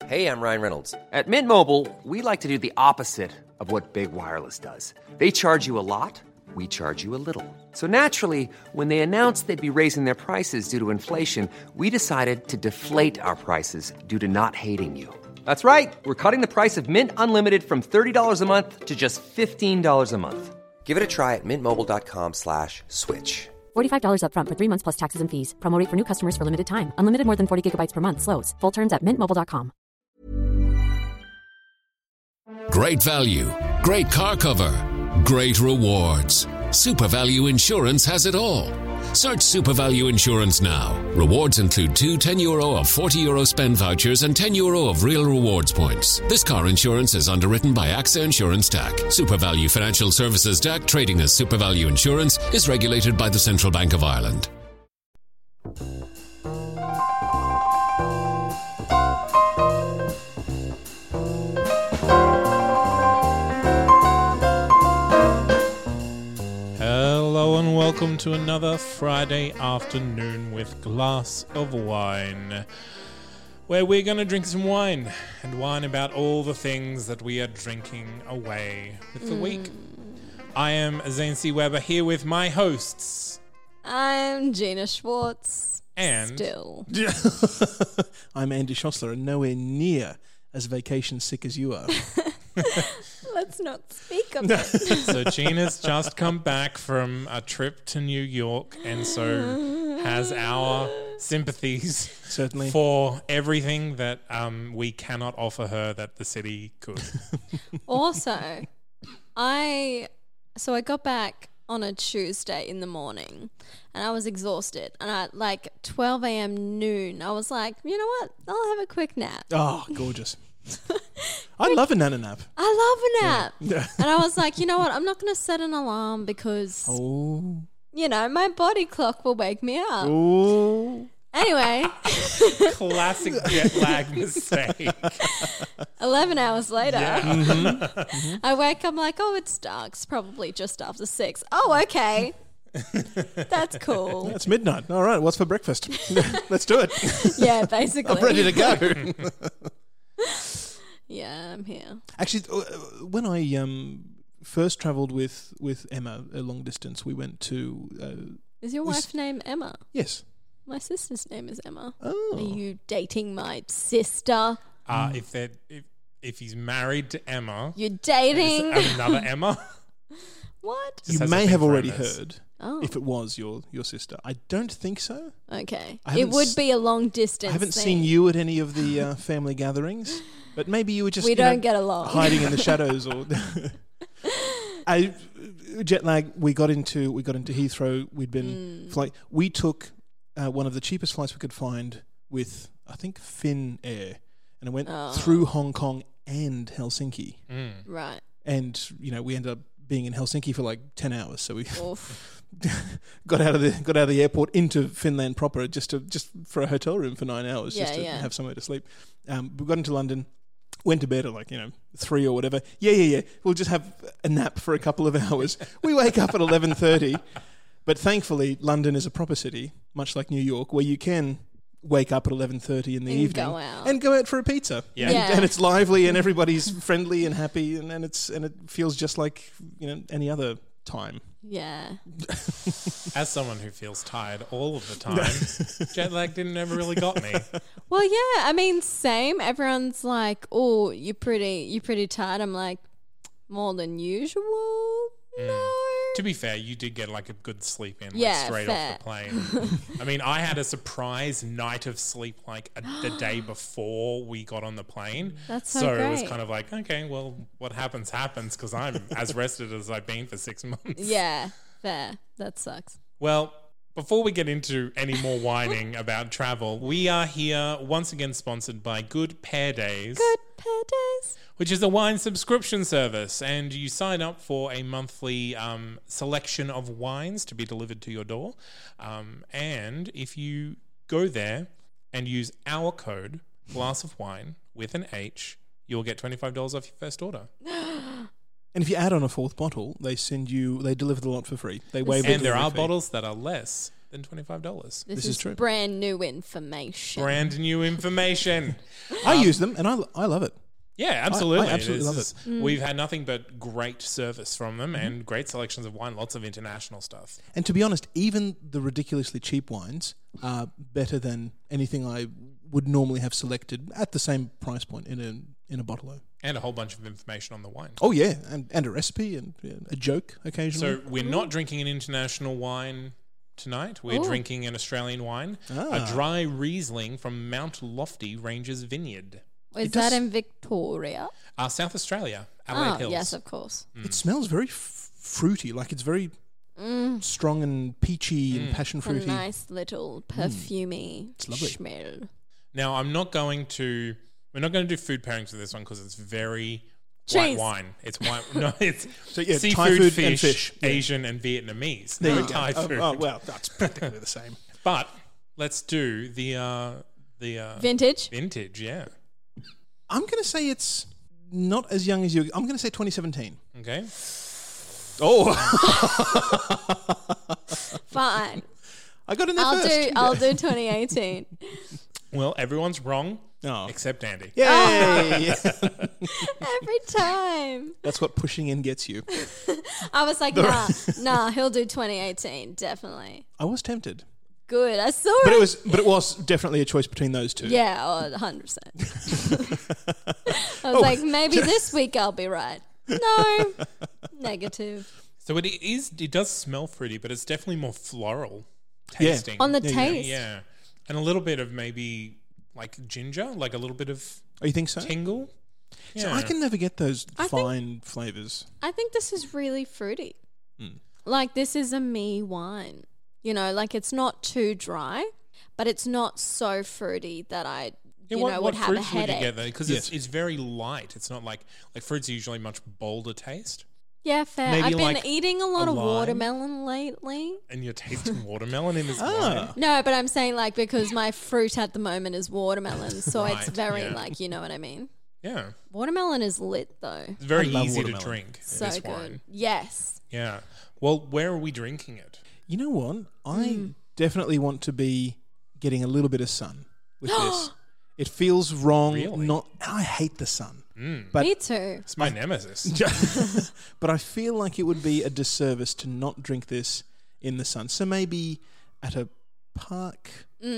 Hey, I'm Ryan Reynolds. At Mint Mobile, we like to do the opposite of what Big Wireless does. They charge you a lot, we charge you a little. So naturally, when they announced they'd be raising their prices due to inflation, we decided to deflate our prices due to not hating you. That's right. We're cutting the price of Mint Unlimited from $30 a month to just $15 a month. Give it a try at mintmobile.com/switch. $45 up front for 3 months plus taxes and fees. Promo rate for new customers for limited time. Unlimited more than 40 gigabytes per month. Slows full terms at mintmobile.com. Great value, great car cover, great rewards. SuperValue Insurance has it all. Search SuperValue Insurance now. Rewards include two €10 or €40 spend vouchers and €10 of real rewards points. This car insurance is underwritten by AXA Insurance TAC. SuperValue Financial Services TAC, trading as SuperValue Insurance, is regulated by the Central Bank of Ireland. Hello and welcome to another Friday afternoon with Glass of Wine, where we're going to drink some wine and wine about all the things that we are drinking away with the week. I am Zane C. Weber here with my hosts. I'm Gina Schwartz. And still. I'm Andy Schossler and nowhere near as vacation sick as you are. Let's not speak of it. So Gina's just come back from a trip to New York and so has our sympathies Certainly. for everything that we cannot offer her that the city could. Also, I got back on a Tuesday in the morning and I was exhausted, and at like 12 a.m. noon I was like, you know what, I'll have a quick nap. Oh, gorgeous. I love a nana nap. I love a nap. Yeah. And I was like, you know what, I'm not going to set an alarm because, you know, my body clock will wake me up. Oh. Anyway. Classic jet lag mistake. 11 hours later, Yeah. I wake up like, oh, it's dark. It's probably just after 6. Oh, okay. That's cool. It's midnight. All right, what's for breakfast? Let's do it. Yeah, basically. I'm ready to go. Yeah, I'm here. Actually, when I first travelled with Emma a long distance, we went to... Is your wife named Emma? Yes. My sister's name is Emma. Oh. Are you dating my sister? If he's married to Emma, You're dating another Emma. What? Just You has a may thing have for already Emmas. heard Oh, if it was your sister. I don't think so. okay. I It haven't would be a long distance. I haven't thing. seen you at any of the family gatherings, but maybe you were just We don't get along. hiding in the shadows. Or jet lag. We got into Heathrow. We'd been we took one of the cheapest flights we could find with, I think, Finn Air, and it went through Hong Kong and Helsinki. Right. And we ended up being in Helsinki for like 10 hours. So we Oof. got out of the airport into Finland proper just for a hotel room for 9 hours, just to have somewhere to sleep. We got into London, went to bed at 3 or whatever. Yeah. We'll just have a nap for a couple of hours. We wake up at 11:30, but thankfully London is a proper city, much like New York, where you can wake up at 11:30 in the evening and go out for a pizza. Yeah. And it's lively and everybody's friendly and happy and it feels just like any other time. Yeah. As someone who feels tired all of the time, jet lag never really got me. Well, yeah. I mean, same. Everyone's like, "Oh, you're pretty tired." I'm like, more than usual. No. To be fair, you did get like a good sleep in straight fair. off the plane. I mean, I had a surprise night of sleep the day before we got on the plane. That's so it was great. kind of like, okay, well, what happens because I'm as rested as I've been for 6 months. Yeah, fair. That sucks. Well, before we get into any more whining about travel, we are here once again sponsored by Good Pear Days. Good Pear Days. Which is a wine subscription service, and you sign up for a monthly selection of wines to be delivered to your door. And if you go there and use our code, Glass of Wine, with an H, you'll get $25 off your first order. And if you add on a fourth bottle, they deliver the lot for free. They waive the And there are fee. bottles that are less than $25. This is true. Brand new information. Brand new information. I use them, and I love it. Yeah, absolutely. I absolutely love it. We've had nothing but great service from them and great selections of wine, lots of international stuff. And to be honest, even the ridiculously cheap wines are better than anything I would normally have selected at the same price point in a bottle. And a whole bunch of information on the wine. Oh yeah, and a recipe and a joke occasionally. So we're not drinking an international wine tonight. We're drinking an Australian wine, a dry Riesling from Mount Lofty Ranges Vineyard. Is that in Victoria? South Australia, Adelaide Hills. Yes, of course. It smells very fruity, like it's very strong and peachy and passion A fruity. nice little perfumey lovely. smell. Now, we're not going to do food pairings with this one because it's very Cheese. white wine. It's white. No, it's So, yeah, seafood, Thai food fish, and fish. Yeah. Asian and Vietnamese. There No you go. Thai food. Oh, well, that's practically the same. But let's do the Vintage? vintage. Yeah. I'm going to say it's not as young as you. I'm going to say 2017. Okay. Oh, Fine. I got in there first. I'll do 2018. Well, everyone's wrong Oh. except Andy. Yay! Every time. That's what pushing in gets you. I was like, nah, he'll do 2018, definitely. I was tempted, Good. I saw but it. it was definitely a choice between those two. Yeah, 100%. I was like, maybe this week I'll be right. No. Negative. So it does smell fruity, but it's definitely more floral Yeah. tasting. On the Yeah, taste. Yeah. And a little bit of maybe like ginger, like a little bit of Oh, you think so? tingle. Yeah. So I can never get those I think- fine flavors. I think this is really fruity. Hmm. Like, this is a me wine. You know, like, it's not too dry, but it's not so fruity that I, would have a fruits would you headache. get though? Because Yes. it's very light. It's not like fruits are usually much bolder taste. Yeah, fair. Maybe I've been like eating a lot a of lime? watermelon lately. And you're tasting watermelon in this Ah. wine. No, but I'm saying, like, because my fruit at the moment is watermelon, so it's Right, very, yeah. like, you know what I mean? Yeah. Watermelon is lit, though. It's very I love easy to watermelon. drink, So this good. wine. Yes. Yeah. Well, where are we drinking it? You know what? I definitely want to be getting a little bit of sun with this. It feels wrong. Really? I hate the sun, but Me too. It's my nemesis. but I feel like it would be a disservice to not drink this in the sun. So maybe at a park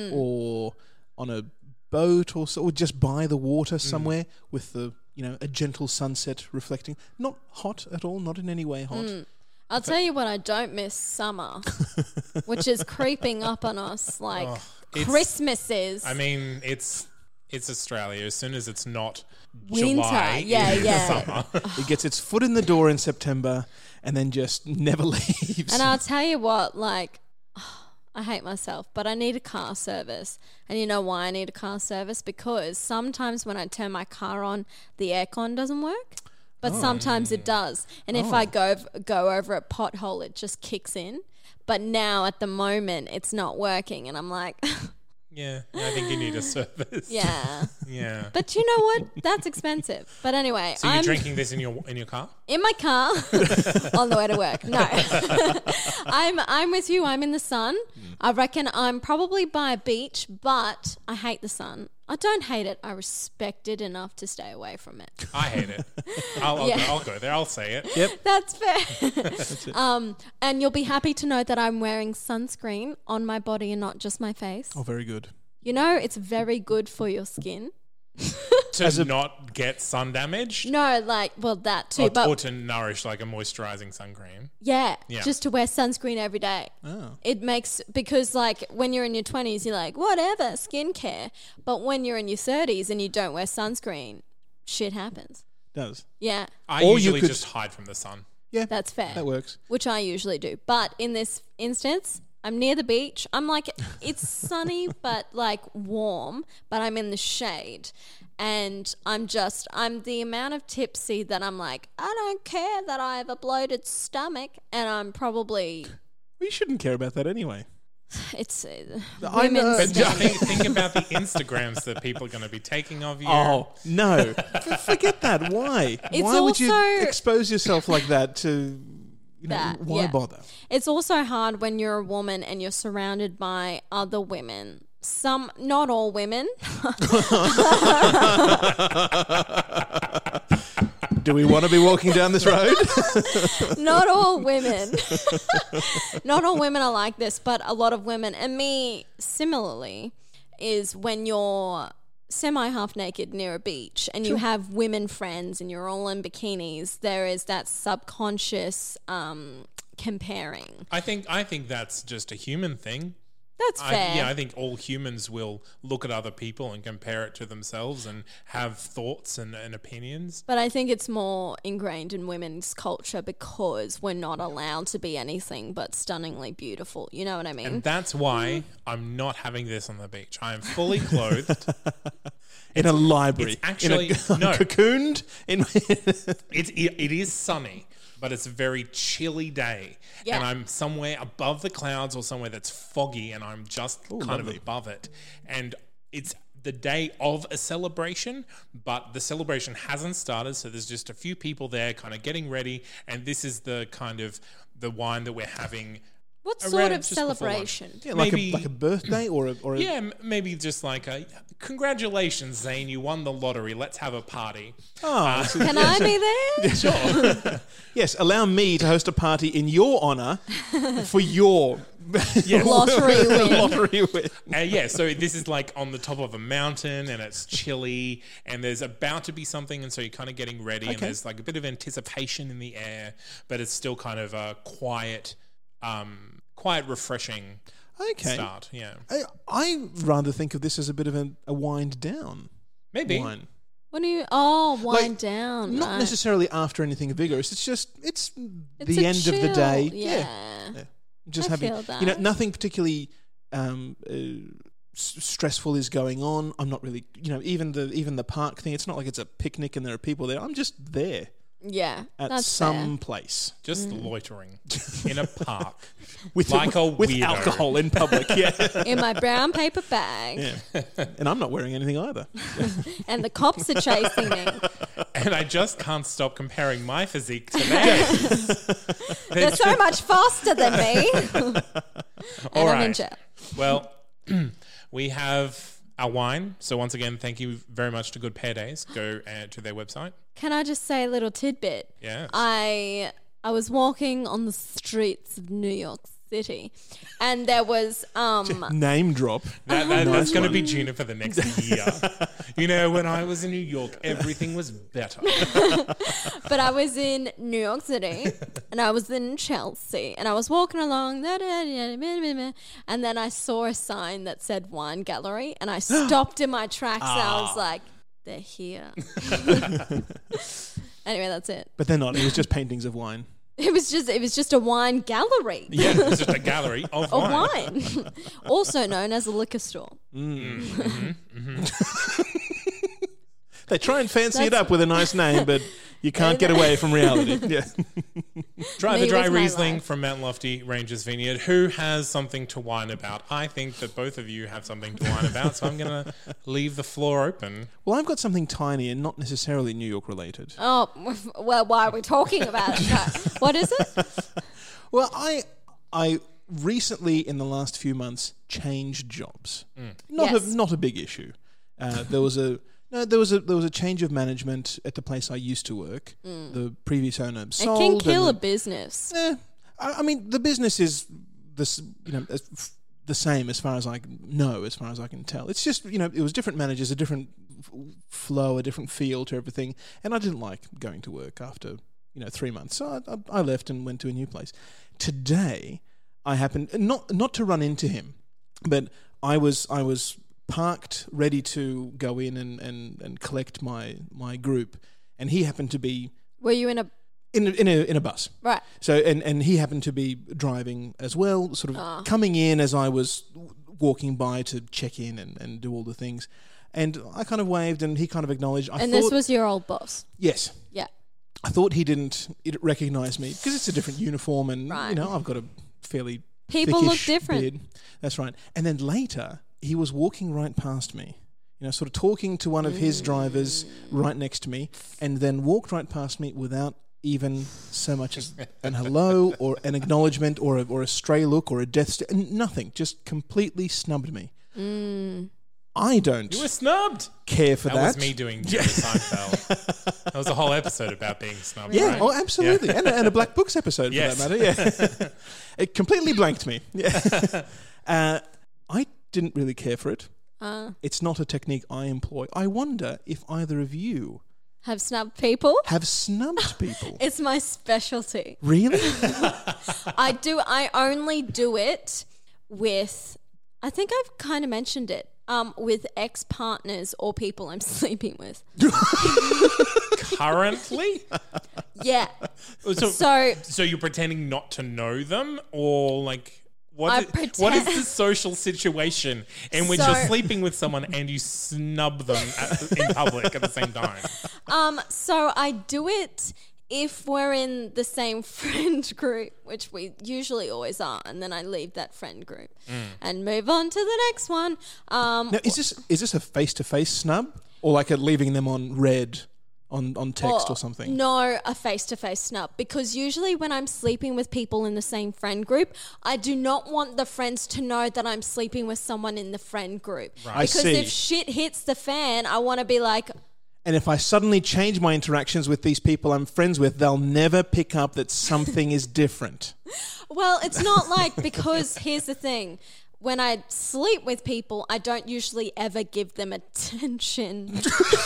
or on a boat or so, or just by the water somewhere with a gentle sunset reflecting. Not hot at all. Not in any way hot. I'll tell you what, I don't miss summer, which is creeping up on us like it's- Christmas is. I mean, it's Australia. As soon as it's not Winter. July, Yeah, it's yeah. summer. It gets its foot in the door in September and then just never leaves. And I'll tell you what, like, I hate myself, but I need a car service. And you know why I need a car service? Because sometimes when I turn my car on, the aircon doesn't work. But sometimes it does. And if I go over a pothole, it just kicks in. But now at the moment, it's not working. And I'm like, Yeah, I think you need a service. yeah. Yeah. But you know what? That's expensive. But anyway, So you're I'm drinking this in your car? in my car on the way to work. No, I'm with you. I'm in the sun. I reckon I'm probably by a beach, but I hate the sun. I don't hate it. I respect it enough to stay away from it. I hate it. I'll go there. I'll say it. Yep. That's fair. And you'll be happy to know that I'm wearing sunscreen on my body and not just my face. Oh, very good. You know, it's very good for your skin. To not get sun damage? No, like, well, that too. But Or to nourish like a moisturizing sun cream. yeah, Yeah. just to wear sunscreen every day. Oh. It makes, because like when you're in your 20s, you're like, whatever, skincare. But when you're in your 30s and you don't wear sunscreen, shit happens. Does. Yeah, I Or you usually could- just hide from the sun. Yeah. that's fair. That works. Which I usually do. But in this instance, I'm near the beach. I'm like, it's sunny, but like warm, but I'm in the shade. And I'm the amount of tipsy that I'm like, I don't care that I have a bloated stomach and I'm probably, Well, you shouldn't care about that anyway. It's I know. women's But day. think about the Instagrams that people are going to be taking of you. Oh, no. Forget that. Why? It's Why would you also- expose yourself like that to... why yeah. bother? It's also hard when you're a woman and you're surrounded by other women. Not all women. Do we want to be walking down this road? Not all women. Not all women are like this, but a lot of women, and me similarly, is when you're semi-half naked near a beach and you have women friends and you're all in bikinis, there is that subconscious comparing. I think that's just a human thing. That's fair. I think all humans will look at other people and compare it to themselves and have thoughts and opinions. But I think it's more ingrained in women's culture because we're not allowed to be anything but stunningly beautiful. You know what I mean? And that's why I'm not having this on the beach. I am fully clothed. In a library. It's actually no cocooned. It is sunny, but it's a very chilly day. Yeah. And I'm somewhere above the clouds or somewhere that's foggy and I'm just kind of lovely. above it. And it's the day of a celebration, but the celebration hasn't started. So there's just a few people there kind of getting ready. And this is the kind of the wine that we're having. What around sort of just before lunch. celebration? Yeah, Maybe- like a birthday or a Yeah, maybe just like a congratulations, Zane, you won the lottery. Let's have a party. Can I be there? Sure. Yes, allow me to host a party in your honour for your Lottery win. lottery win. Yeah, so this is like on the top of a mountain and it's chilly and there's about to be something, and so you're kind of getting ready and there's like a bit of anticipation in the air, but it's still kind of a quiet, refreshing start. Yeah, I rather think of this as a bit of a wind down maybe. wine. What do you? Oh, wind Like, down. Not right. necessarily after anything vigorous. It's just it's It's the a end of the chill, day. Yeah. Just I having feel that. nothing particularly stressful is going on. I'm not really even the park thing. It's not like it's a picnic and there are people there. I'm just there Yeah. at That's some place Just loitering in a park. with Like a with weirdo. alcohol in public. Yeah, fair. In my brown paper bag, yeah. And I'm not wearing anything either. and the cops are chasing me. And I just can't stop comparing my physique to theirs. They're so much faster than me. And All I'm in right. jail. Well, we have our wine. So once again, thank you very much to Good Pear Days. Go to their website. Can I just say a little tidbit? Yes. I was walking on the streets of New York City, and there was Name drop. That's going to be Gina for the next year. When I was in New York, everything was better. but I was in New York City, and I was in Chelsea, and I was walking along, and then I saw a sign that said wine gallery, and I stopped in my tracks, and I was like, they're here. Anyway, that's it. But they're not. It was just paintings of wine. It was just a wine gallery. Yeah, it's just a gallery of Of wine. wine, also known as a liquor store. They try and fancy it up with a nice name, but you can't get away from reality. Yeah. Dry Me the Dry with my Riesling life. from Mount Lofty Rangers Vineyard. Who has something to whine about? I think that both of you have something to whine about, so I'm going to leave the floor open. Well, I've got something tiny and not necessarily New York related. Oh, well, why are we talking about it? No. What is it? Well, I recently in the last few months changed jobs. Yes. Not a big issue. There was a change of management at the place I used to work. The previous owner sold. It can kill a and business. I mean, the business is the same as far as I know, as far as I can tell. It's just it was different managers, a different flow, a different feel to everything, and I didn't like going to work after 3 months. So I left and went to a new place. Today, I happened not to run into him, but I was parked, ready to go in and collect my group, and he happened to be Were you in a... in a bus. Right. So and he happened to be driving as well, sort of coming in as I was walking by to check in and do all the things. And I kind of waved and he kind of acknowledged. This was your old boss? Yes. Yeah. I thought he didn't recognise me because it's a different uniform and, Right. I've got a fairly People look thickish different. beard. That's right. And then later, he was walking right past me, sort of talking to one of his drivers right next to me, and then walked right past me without even so much as an hello or an acknowledgement or a stray look or a death stare. Nothing. Just completely snubbed me. I don't You were snubbed. care for that. That was me doing Jerry Seinfeld. That was a whole episode about being snubbed. Yeah, right? oh, absolutely. Yeah. And a Black Books episode Yes. for that matter. Yeah. It completely blanked me. Yeah. I didn't really care for it. It's not a technique I employ. I wonder if either of you Have snubbed people? have snubbed people. It's my specialty. Really? I only do it with, I think I've kind of mentioned it, with ex-partners or people I'm sleeping with. Currently? Yeah. So you're pretending not to know them, or like what is the social situation in which So- you're sleeping with someone and you snub them in public at the same time? So I do it if we're in the same friend group, which we usually always are, and then I leave that friend group and move on to the next one. Now, is this a face-to-face snub or like a leaving them on red on text or something? No, a face-to-face snub. Because usually when I'm sleeping with people in the same friend group, I do not want the friends to know that I'm sleeping with someone in the friend group. I Because see. if shit hits the fan, I want to be like, And if I suddenly change my interactions with these people I'm friends with, they'll never pick up that something is different. well, it's not like, because here's the thing. When I sleep with people, I don't usually ever give them attention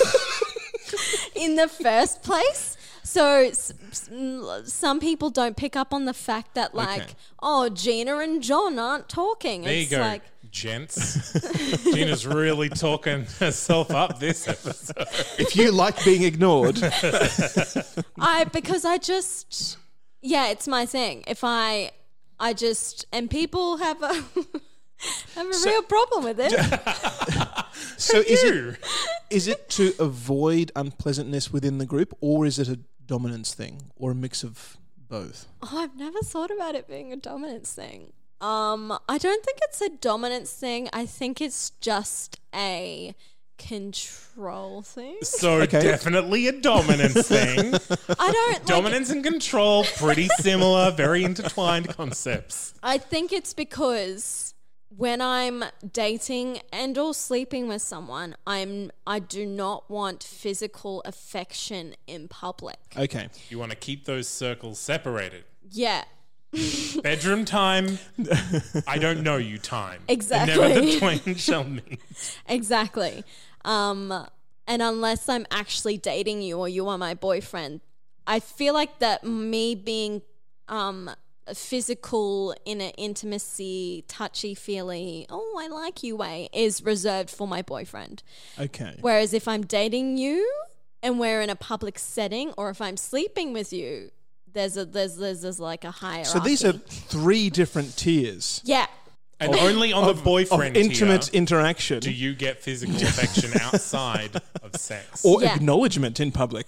in the first place. So some people don't pick up on the fact that, like, Okay. oh, Gina and John aren't talking. There you It's go, like, gents. Gina's really talking herself up this episode. If you like being ignored, because I just, yeah, it's my thing. If I just, and people have a real problem with it. so is it to avoid unpleasantness within the group, or is it a dominance thing, or a mix of both? Oh, I've never thought about it being a dominance thing. I don't think it's a dominance thing. I think it's just a control thing. So Okay. definitely a dominance thing. I don't like, Dominance and control, pretty similar, very intertwined concepts. I think it's because when I'm dating and or sleeping with someone, I do not want physical affection in public. Okay. You want to keep those circles separated. Yeah. Bedroom time, I don't know you time. Exactly. Never the twain shall meet. Exactly. And unless I'm actually dating you or you are my boyfriend, I feel like that me being physical in an intimacy, touchy-feely, oh, I like you way is reserved for my boyfriend. Okay. Whereas if I'm dating you and we're in a public setting, or if I'm sleeping with you, there's like a hierarchy. So these are 3 different tiers yeah. And only on the of boyfriend intimate tier interaction do you get physical affection outside of sex. or Yeah. acknowledgement in public.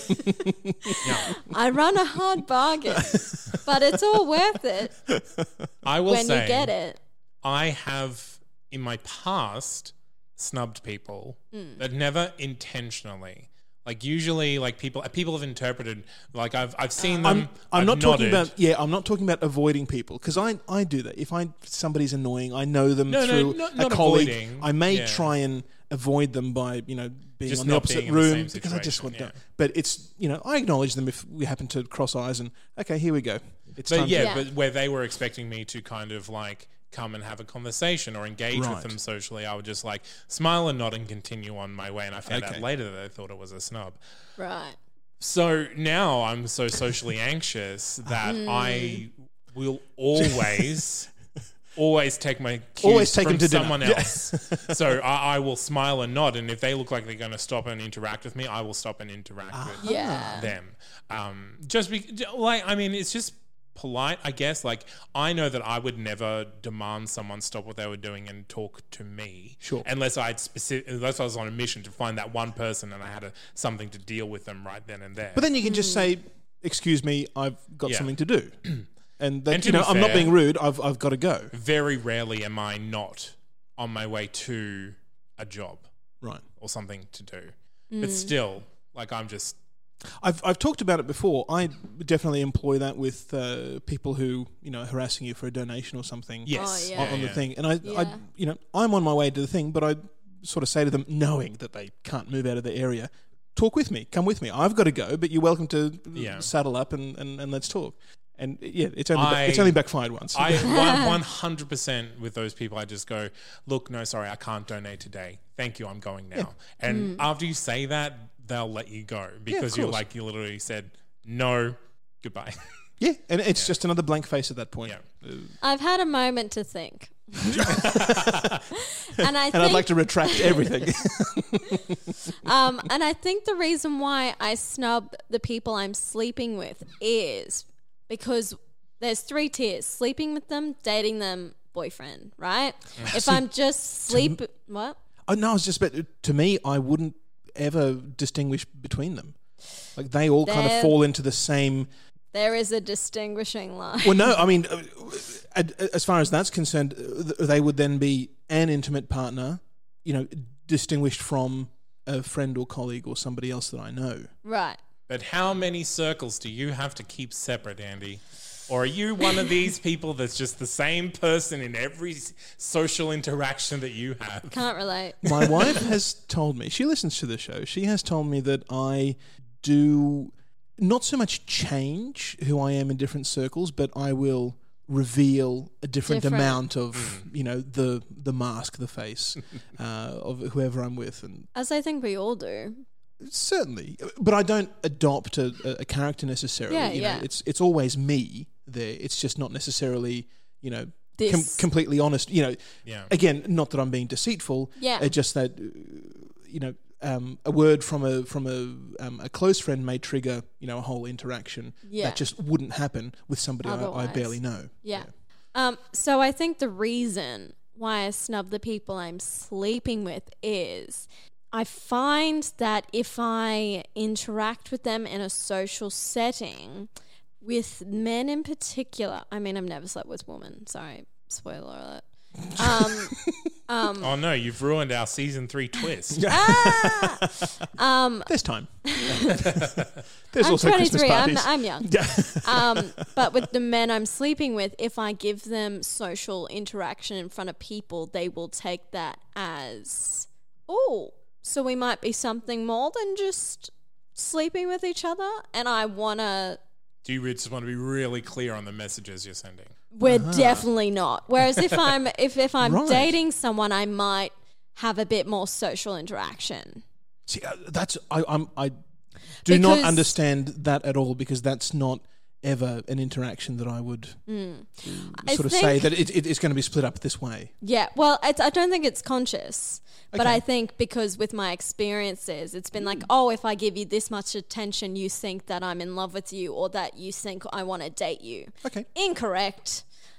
I run a hard bargain, but it's all worth it I will when say, you get it. I have in my past snubbed people, but never intentionally. Like usually, like people have interpreted. Like I've seen them. I'm I've not talking nodded. about I'm not talking about avoiding people, because I do that. If somebody's annoying, I know them through not a colleague. avoiding. I may Yeah. try and avoid them by being Just on the not opposite being in the room, same because I just situation, want to. But it's I acknowledge them if we happen to cross eyes, and okay, here we go. It's But time. yeah, Yeah. but where they were expecting me to kind of like come and have a conversation or engage with Right. them socially, I would just like smile and nod and continue on my way. And I found Okay. out later that they thought it was a snub. Right. So now I'm so socially anxious that I will always take my cues Always take from them to dinner. someone else. So I will smile and nod, and if they look like they're going to stop and interact with me, I will stop and interact with Yeah. them. It's just polite, I guess. Like, I know that I would never demand someone stop what they were doing and talk to me. Sure. Unless I was on a mission to find that one person and I had something to deal with them right then and there. But then you can just say, "Excuse me, I've got Yeah. something to do." And that, And to be I'm not fair- being rude. I've got to go. Very rarely am I not on my way to a job Right. or something to do. But still, like I'm just... I've talked about it before. I definitely employ that with people who are harassing you for a donation or something. Yes. Oh, yeah. On the thing, and Yeah. I'm on my way to the thing, but I sort of say to them, knowing that they can't move out of the area, talk with me, come with me. I've got to go, but you're welcome to saddle up and let's talk. And it's only backfired once. I 100% with those people. I just go, look, no, sorry, I can't donate today. Thank you, I'm going now. And after you say that, they'll let you go because you literally said no, goodbye. Yeah, and it's just another blank face at that point. Yeah. I've had a moment to think. and I'd like to retract everything. And I think the reason why I snub the people I'm sleeping with is because there's 3 tiers: sleeping with them, dating them, boyfriend, right? If I'm just what? Oh, no, I was just about to me, I wouldn't ever distinguish between them. Like they all kind of fall into the same. There is a distinguishing line. Well, no, I mean, as far as that's concerned, they would then be an intimate partner, distinguished from a friend or colleague or somebody else that I know. Right. But how many circles do you have to keep separate, Andy? Or are you one of these people that's just the same person in every social interaction that you have? Can't relate. My wife has told me, she listens to the show, she has told me that I do not so much change who I am in different circles, but I will reveal a different amount of, the mask, the face of whoever I'm with. And As I think we all do. certainly, but I don't adopt a character necessarily. Yeah. It's always me there. It's just not necessarily, This. completely honest. Again, not that I'm being deceitful. Yeah. Just that, a word from a close friend may trigger, a whole interaction that just wouldn't happen with somebody I Otherwise. barely know. Yeah. So I think the reason why I snub the people I'm sleeping with is I find that if I interact with them in a social setting, with men in particular, I mean, I've never slept with women. Sorry, spoiler alert. Oh no, you've ruined our season 3 twist. There's time. There's I'm also 23. Christmas parties. I'm young. But with the men I'm sleeping with, if I give them social interaction in front of people, they will take that as, so we might be something more than just sleeping with each other. And I want to... Do you just want to be really clear on the messages you're sending? We're definitely not. Whereas if I'm Right. dating someone, I might have a bit more social interaction. See, I do not Because- understand that at all, because that's not ever an interaction that I would sort of say that it's going to be split up this way. Yeah, well, I don't think it's conscious, but Okay. I think because with my experiences, it's been like, oh, if I give you this much attention, you think that I'm in love with you, or that you think I want to date you. Okay. Incorrect.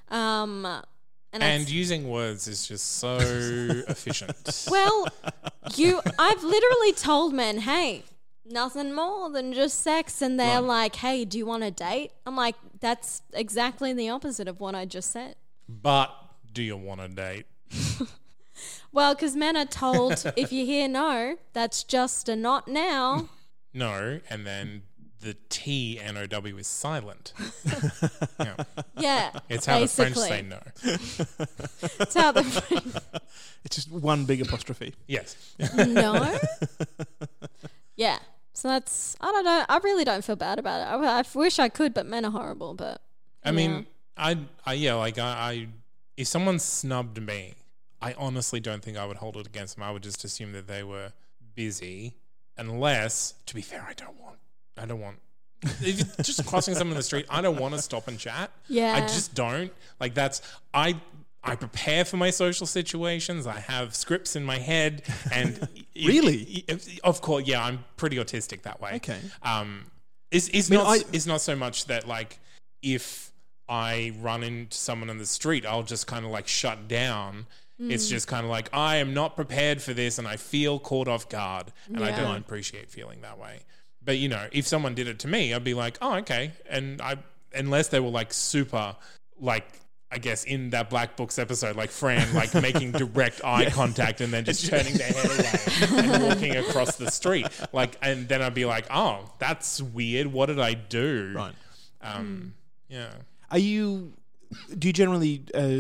And using words is just so efficient. Well, I've literally told men, hey, nothing more than just sex, and they're like, hey, do you want to date? I'm like, that's exactly the opposite of what I just said. But do you want to date? Well, because men are told, if you hear no, that's just a not now. No, and then the T-N-O-W is silent. Yeah, It's how basically. the French say no. It's how the French... It's just one big apostrophe. Yes. No? Yeah. So that's, I don't know. I really don't feel bad about it. I wish I could, but men are horrible. But I mean, if someone snubbed me, I honestly don't think I would hold it against them. I would just assume that they were busy, unless, to be fair, I don't want. If you're just crossing someone in the street, I don't want to stop and chat. Yeah. I just don't. Like I prepare for my social situations. I have scripts in my head, and Really? of course, yeah, I'm pretty autistic that way. Okay. It's not so much that like if I run into someone in the street, I'll just kind of like shut down. It's just kind of like I am not prepared for this, and I feel caught off guard, and I Yeah. don't appreciate feeling that way. But if someone did it to me, I'd be like, oh, okay, and unless they were like super, like, I guess in that Black Books episode, like Fran, like making direct eye contact and then just turning their head away and walking across the street. Like, and then I'd be like, oh, that's weird. What did I do? Right. Yeah. Do you generally,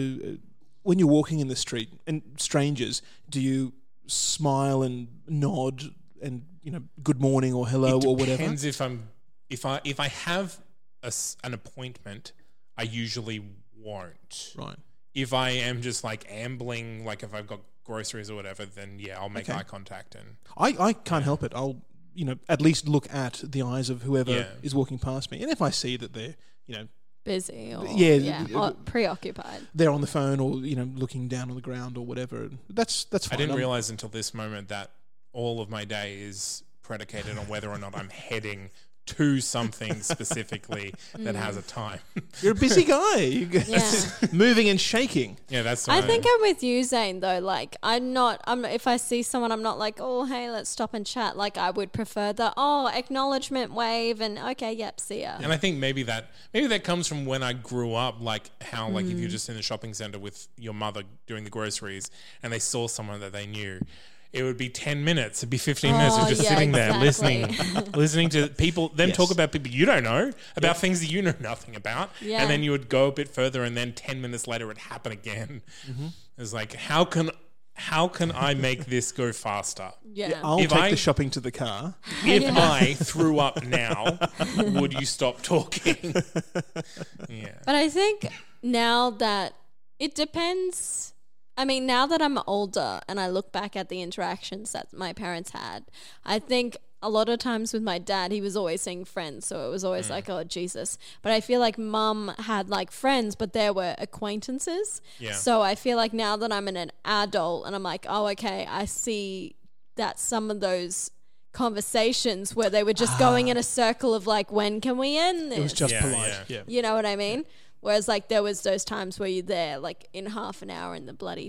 when you're walking in the street and strangers, do you smile and nod and, good morning or hello or whatever? It depends if I have an appointment, I usually won't. Right. If I am just like ambling, like if I've got groceries or whatever, then yeah, I'll make eye contact. And I can't help it. I'll, at least look at the eyes of whoever is walking past me. And if I see that they're, busy or or preoccupied, they're on the phone or, looking down on the ground or whatever, that's fine. I didn't realize until this moment that all of my day is predicated on whether or not I'm heading to something specifically that has a time. You're a busy guy. Moving and shaking. Yeah, that's I think I'm with you, Zane, though. Like, if I see someone, I'm not like, oh, hey, let's stop and chat. Like, I would prefer the, acknowledgement wave and, okay, yep, see ya. And I think maybe that comes from when I grew up, like how, like if you're just in the shopping centre with your mother doing the groceries and they saw someone that they knew, it would be 10 minutes, it'd be 15 minutes of just sitting there listening to people, talk about people you don't know, about things that you know nothing about. Yeah. And then you would go a bit further and then 10 minutes later it'd happen again. Mm-hmm. It's like, how can I make this go faster? Yeah. I'll take the shopping to the car. If I threw up now, would you stop talking? Yeah. But I think now that it depends. I mean, now that I'm older and I look back at the interactions that my parents had, I think a lot of times with my dad, he was always seeing friends. So it was always like, oh, Jesus. But I feel like mum had like friends, but there were acquaintances. Yeah. So I feel like now that I'm an adult and I'm like, oh, okay, I see that some of those conversations where they were just going in a circle of like, when can we end this? It was just polite. Yeah. You know what I mean? Whereas, like, there was those times where you're there, like, in half an hour in the bloody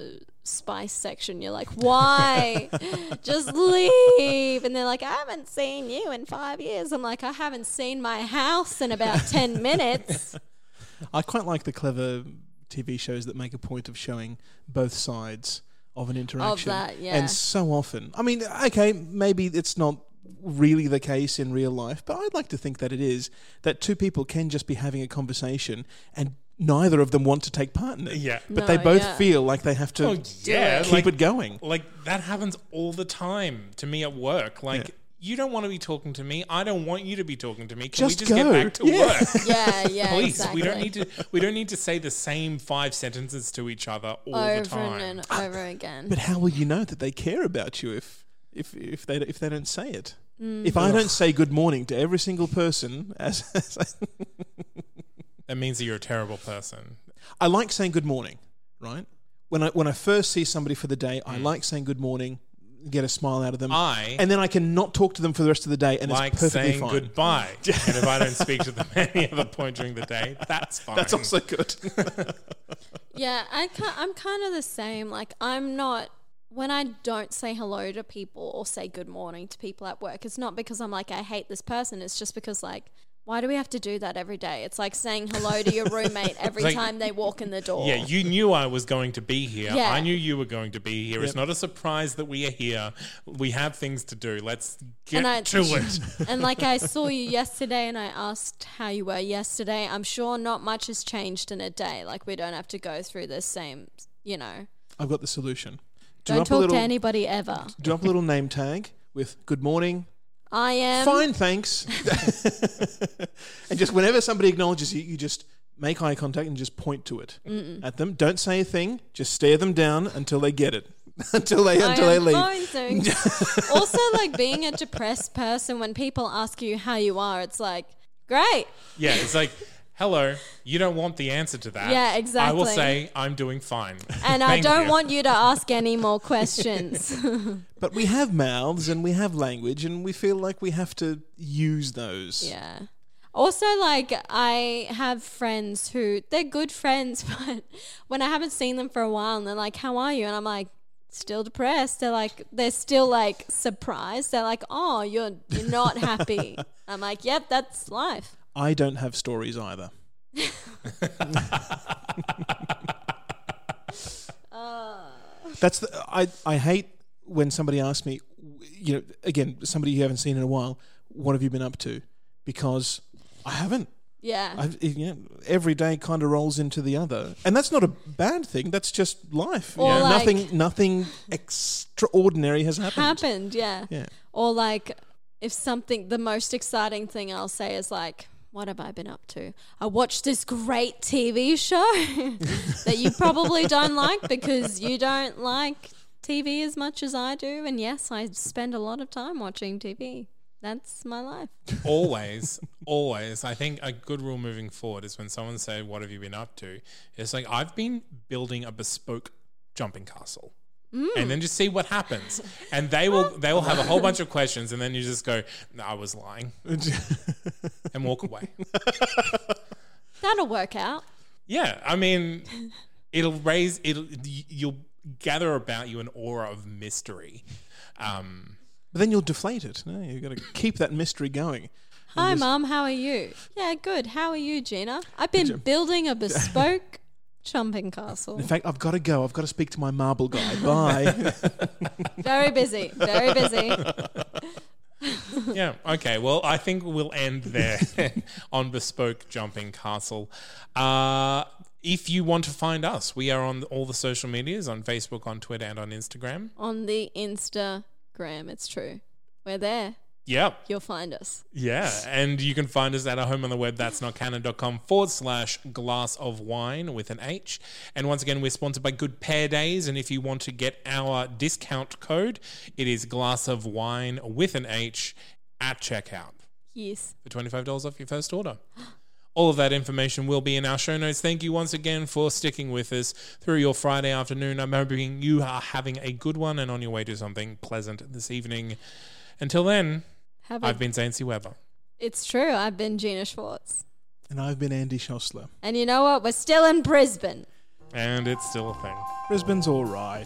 spice section. You're like, why? Just leave. And they're like, I haven't seen you in 5 years. I'm like, I haven't seen my house in about 10 minutes. I quite like the clever TV shows that make a point of showing both sides of an interaction. Of that, yeah. And so often, I mean, okay, maybe it's not really the case in real life, but I'd like to think that it is, that two people can just be having a conversation and neither of them want to take part in it. Yeah. But they both feel like they have to keep it going. Like, that happens all the time to me at work. Like, you don't want to be talking to me. I don't want you to be talking to me. Can we just get back to work? Yeah, Please, exactly. we don't need to say the same 5 sentences to each other all the time. Over and over again. But how will you know that they care about you if they don't say it? If I don't say good morning to every single person, that means that you're a terrible person. I like saying good morning, right? When I first see somebody for the day, I like saying good morning, get a smile out of them, and then I can not talk to them for the rest of the day, and like it's perfectly saying fine. Goodbye. And if I don't speak to them any other point during the day, that's fine. That's also good. Yeah, I'm kind of the same. Like, I'm not. When I don't say hello to people or say good morning to people at work, it's not because I'm like, I hate this person. It's just because, like, why do we have to do that every day? It's like saying hello to your roommate every time they walk in the door. Yeah, you knew I was going to be here. Yeah. I knew you were going to be here. Yep. It's not a surprise that we are here. We have things to do. Let's get to it. And like, I saw you yesterday and I asked how you were yesterday. I'm sure not much has changed in a day. Like, we don't have to go through the same, I've got the solution. Don't talk to anybody ever. Drop a little name tag with good morning. I am. Fine, thanks. And just whenever somebody acknowledges you, you just make eye contact and just point to it at them. Don't say a thing. Just stare them down until they get it. until they leave. Also, like, being a depressed person, when people ask you how you are, it's like, great. Yeah, it's like, hello, you don't want the answer to that. Yeah, exactly. I will say I'm doing fine. And I don't want you to ask any more questions. But we have mouths and we have language and we feel like we have to use those. Yeah. Also, like, I have friends who, they're good friends, but when I haven't seen them for a while and they're like, how are you? And I'm like, still depressed. They're still like surprised. They're like, oh, you're not happy. I'm like, yep, that's life. I don't have stories either. That's I hate when somebody asks me, again, somebody you haven't seen in a while, what have you been up to? Because I haven't. Yeah. Every day kind of rolls into the other. And that's not a bad thing. That's just life. Or nothing extraordinary has happened. Yeah. Or like if the most exciting thing I'll say is like, what have I been up to? I watched this great TV show that you probably don't like because you don't like TV as much as I do. And yes, I spend a lot of time watching TV. That's my life. Always. I think a good rule moving forward is when someone say, what have you been up to? It's like, I've been building a bespoke jumping castle. And then just see what happens. And they will have a whole bunch of questions, and then you just go, no, I was lying. And walk away. That'll work out. Yeah. I mean, you'll gather about you an aura of mystery. But then you'll deflate it. No, you've got to keep that mystery going. Hi, Mum. How are you? Yeah, good. How are you, Gina? I've been building a bespoke jumping castle. In fact, I've got to go. I've got to speak to my marble guy. Bye. Very busy. Very busy. Yeah. Okay. Well, I think we'll end there on Bespoke Jumping Castle. If you want to find us, we are on all the social medias, on Facebook, on Twitter, and on Instagram. On the Instagram, it's true. We're there. Yep. You'll find us. Yeah. And you can find us at our home on the web, that'snotcanon.com/glass of wine with an H. And once again, we're sponsored by Good Pair Days. And if you want to get our discount code, it is glass of wine with an H at checkout. Yes. For $25 off your first order. All of that information will be in our show notes. Thank you once again for sticking with us through your Friday afternoon. I'm hoping you are having a good one and on your way to something pleasant this evening. Until then, I've been Zane C. Weber. It's true. I've been Gina Schwartz. And I've been Andy Schossler. And you know what? We're still in Brisbane. And it's still a thing. Brisbane's all right.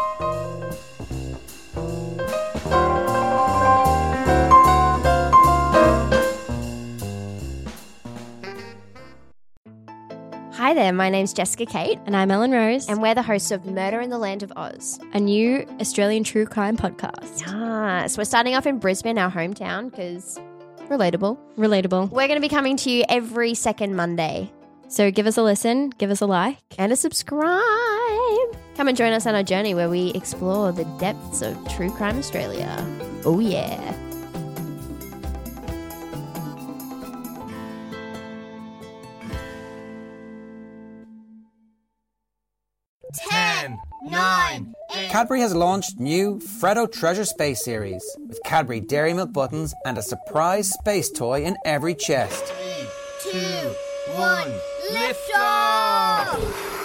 Hi there, my name's Jessica Kate. And I'm Ellen Rose. And we're the hosts of Murder in the Land of Oz, a new Australian true crime podcast. Yes, we're starting off in Brisbane, our hometown, because relatable. Relatable. We're going to be coming to you every second Monday. So give us a listen, give us a like. And a subscribe. Come and join us on our journey where we explore the depths of True Crime Australia. Oh yeah. Cadbury has launched new Freddo Treasure Space series with Cadbury Dairy Milk buttons and a surprise space toy in every chest. 3, 2, 1, lift off!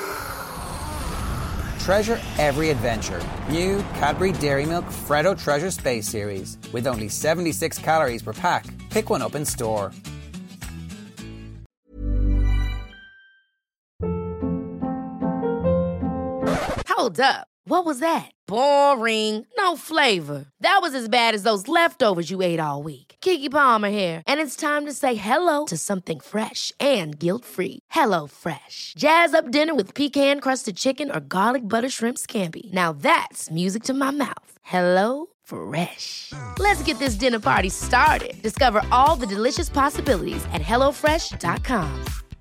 Treasure every adventure. New Cadbury Dairy Milk Freddo Treasure Space series with only 76 calories per pack. Pick one up in store. Hold up. What was that? Boring. No flavor. That was as bad as those leftovers you ate all week. Keke Palmer here. And it's time to say hello to something fresh and guilt-free. Hello Fresh. Jazz up dinner with pecan-crusted chicken or garlic butter shrimp scampi. Now that's music to my mouth. Hello Fresh. Let's get this dinner party started. Discover all the delicious possibilities at HelloFresh.com.